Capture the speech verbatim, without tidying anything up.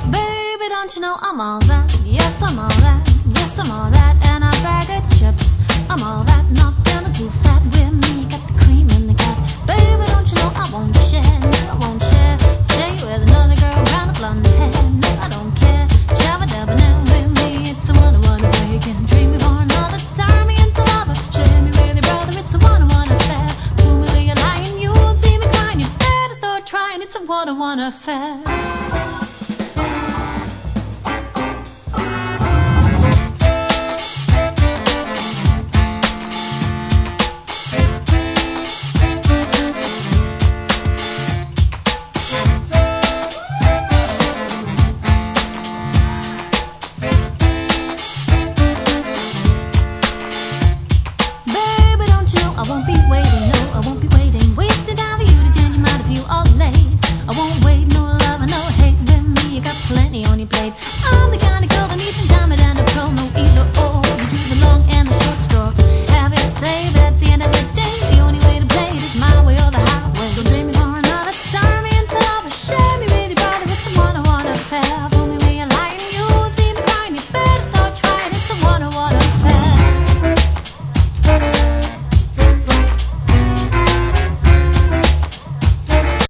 Baby, don't you know I'm all that? Yes, I'm all that. Yes, I'm all that. And a bag of chips. I'm all that. Not feeling too fat with me. You got the cream in the cap. Baby, don't you know I won't share? No, I won't share. Share you with another girl around the blonde hair. No, I don't care. Shabba dabba now with me. It's a one one affair. You can dream me for another time. Me into lava. Share me with your brother. It's a one one affair. Fool me till you're lying. You won't see me crying. You better start trying. It's a one one affair. I won't be waiting, no, I won't be waiting. Wasting time for you to change your mind if you are late. I won't wait, no love and no hate with me. You got plenty on your plate. I